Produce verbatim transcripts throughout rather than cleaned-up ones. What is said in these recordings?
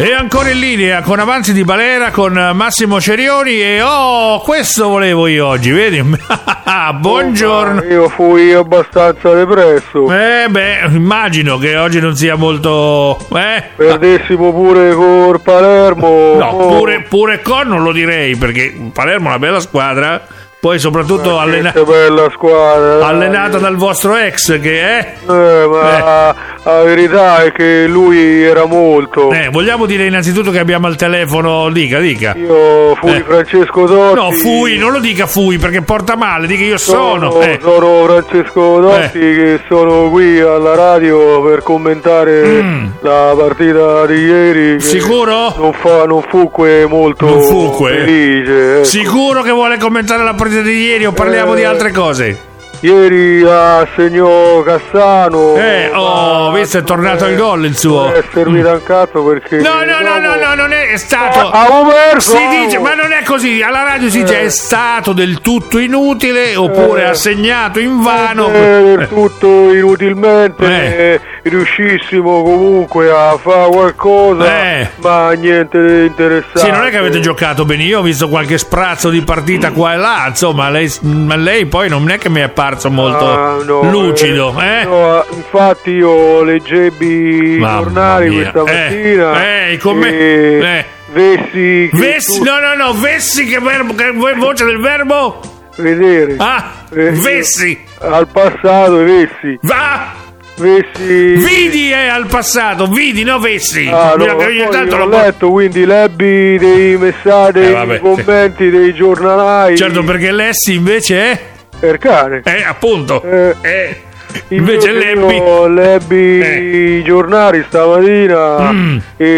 E ancora in linea con Avanti di Balera con Massimo Cerioni e oh, questo volevo io oggi, vedi? Buongiorno. Oh, io fui abbastanza depresso. Eh beh, immagino che oggi non sia molto... Eh? Perdessimo pure col Palermo. No, oh. pure, pure con non lo direi, perché Palermo è una bella squadra. Poi soprattutto eh, allena- bella squadra, allenata dal vostro ex che è... Eh, ma eh. la verità è che lui era molto... Eh, vogliamo dire innanzitutto che abbiamo al telefono... Dica, dica. Io fui eh. Francesco Dotti... No, fui, non lo dica fui perché porta male, dica io sono... Sono, eh. sono Francesco Dotti eh. che sono qui alla radio per commentare mm. la partita di ieri. Sicuro? Non, fa, non fu que molto non fu que. felice. Ecco. Sicuro che vuole commentare la partita di ieri o parliamo eh, di altre cose? Ieri assegno Cassano. Eh, oh, visto è tornato il gol il suo. Non è servito mm. un cazzo perché. No, no, no, no, no, non è stato. Ah, perso, si dice, ma non è così. Alla radio si dice eh. è stato del tutto inutile oppure eh. assegnato in vano. Eh, del tutto inutilmente. Eh. Riuscissimo comunque a fare qualcosa, eh. ma niente di interessante. Sì, non è che avete giocato bene. Io ho visto qualche sprazzo di partita qua e là. Insomma, lei, ma lei poi non è che mi è apparso molto ah, no, lucido. Eh, eh? No, infatti io leggevi i giornali questa mattina. Eh, eh come? Eh. Vessi. Vessi, tu... no, no, no, vessi che verbo, che voce del verbo? Vedere. Ah, eh, vessi. Al passato, vessi. Va. Vessi. Vidi è al passato, vidi, no vessi. Ah, no, ogni tanto l'ho letto, quindi lebbi dei messaggi, eh, dei commenti dei giornalai. Certo, perché lessi invece è per cane. Eh, appunto. Eh. Eh. Invece lebbi io lebbi eh. i giornali stamattina mm.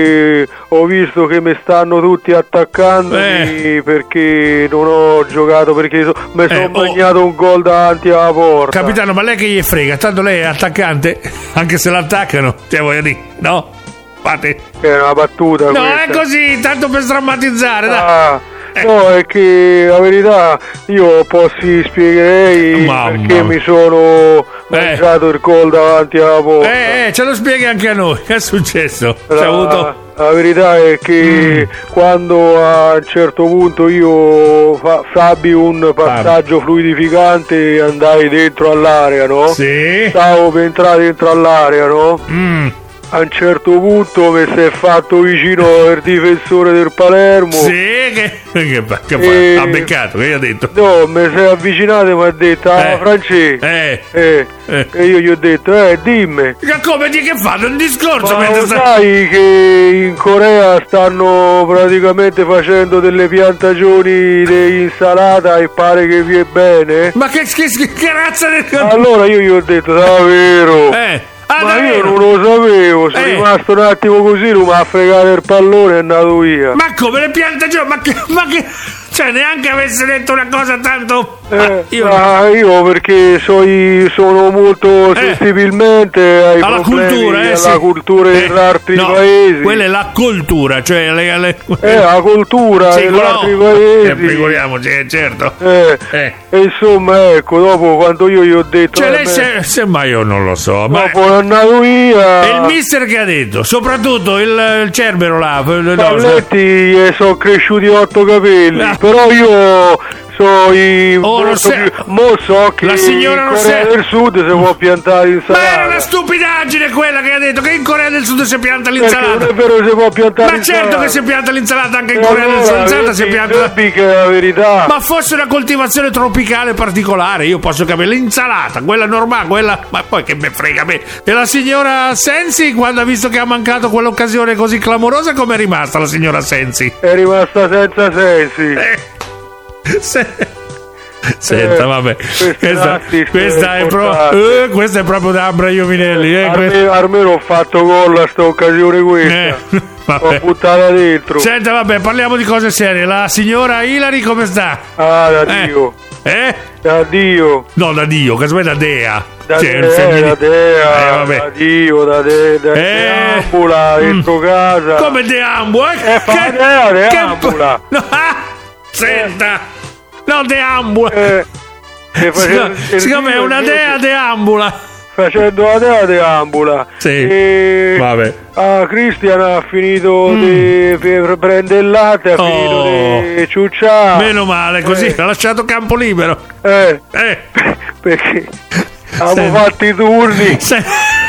e ho visto che mi stanno tutti attaccando eh. perché non ho giocato, perché so, mi sono eh. bagnato oh. un gol davanti alla porta. Capitano, ma lei che gli frega? Tanto lei è attaccante, anche se l'attaccano, cioè voglio dire, no? Fate. È una battuta. No, questa. È così, tanto per sdrammatizzare, dai. Ah. No, è che la verità io posso spiegherei Mamma. perché mi sono mangiato eh. il gol davanti alla porta. Eh, eh, ce lo spieghi anche a noi, che è successo? La, C'è avuto... la verità è che mm. quando a un certo punto io fa, fabbi un passaggio ah. fluidificante e andai dentro all'area, no? Sì. Stavo per entrare dentro all'area, no? Mm. A un certo punto mi si è fatto vicino il difensore del Palermo. Sì, che, che, che e... ha beccato, che gli ha detto? No, mi si è avvicinato e mi ha detto, ah, eh. Francesco. Eh. Eh. Eh. E io gli ho detto, eh, dimmi. Ma come di che fanno un discorso? Ma lo sta... sai che in Corea stanno praticamente facendo delle piantagioni di insalata e pare che vi è bene? Ma che, che, che razza di... Allora io gli ho detto, davvero? Eh. Ah, ma davvero? Io non lo sapevo, sono eh. rimasto un attimo così, lui mi ha fregato il pallone e è andato via. Ma come le piantagioni? Ma che, ma che... Cioè neanche avesse detto una cosa tanto... Eh, ah, io... Ah, io perché so, sono molto eh. sensibilmente ai alla cultura, eh, alla sì. cultura eh, di altri no, paesi. Quella è la cultura, cioè le, le... Eh, la cultura sì, degli altri no. paesi. Eh, figuriamoci, eh, certo. Eh, eh. E insomma, ecco, dopo quando io gli ho detto... Cioè lei se, se ma io non lo so. Dopo ma... è andato via... E il mister che ha detto? Soprattutto il, il Cerbero là. Palletti no, sono cresciuti otto capelli, ah. però io... So i oh, se... più... mo so che la signora in Corea del Sud si può piantare l'insalata. Ma era una stupidaggine quella che ha detto che in Corea del Sud si pianta l'insalata. Perché non è vero, si può piantare ma l'insalata. Certo che si pianta l'insalata anche in e Corea allora, del Sud. L'insalata si pianta. Che è la verità. Ma fosse una coltivazione tropicale particolare, io posso capire l'insalata, quella normale, quella. Ma poi che me frega me. E la signora Sensi, quando ha visto che ha mancato quell'occasione così clamorosa, come è rimasta la signora Sensi? È rimasta senza sensi. Eh. Se... Senta, vabbè, questa, questa, è pro... eh, questa è proprio da Ambra Iovinelli. Eh, almeno, almeno ho fatto gol a sta occasione questa. Eh, L'ho buttata dentro. Senta, vabbè, parliamo di cose serie. La signora Ilari come sta? Ah, da Dio. Eh? eh? Da Dio. No, da Dio, casomai da Dea. Da cioè, Dea, da Dea, eh, vabbè. da Dio, da Dea, da eh, deambula dentro mm. casa. Come deambula? Eh, fa che, Dea, deambula. Che... No, ah, senta. Eh. No, deambula. Eh, Siccome, siccome è una dea deambula. facendo la tela deambula. Sì. E vabbè. Ah, Cristian ha finito Mm. di per prendere il latte, ha Oh. finito di ciucciare. Meno male, così Eh. ha lasciato campo libero. Eh, Eh. perché abbiamo Senti. fatto i turni. Se-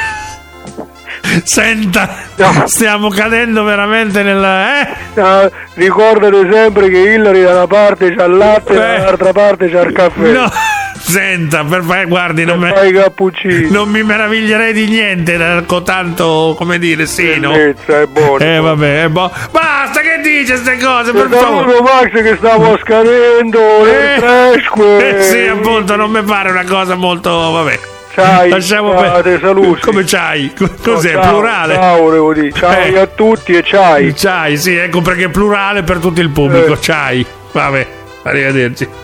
Senta, No. stiamo cadendo veramente nella... Eh? Ah, ricordate sempre che Hillary da una parte c'ha il latte e Eh. dall'altra parte c'ha il caffè. No, senta, per fa- guardi, non, me- Fai i cappuccini. non mi meraviglierei di niente da- con tanto, come dire, sì, no? Bellezza, è buono. Eh, vabbè, è buono. Basta che dice queste cose, per Per favore. saluto Max che stavo scadendo Eh. nel fresco. Eh, sì, appunto, non mi pare una cosa molto, vabbè. Ciao, Lasciamo ciao, per- te saluti. Come c'hai? Cos'è? No, ciao, Plurale? Ciao, devo dire. Ciao Eh. a tutti e ciao. C'hai, sì, ecco perché è plurale per tutto il pubblico. Eh. C'hai. Vabbè, arrivederci.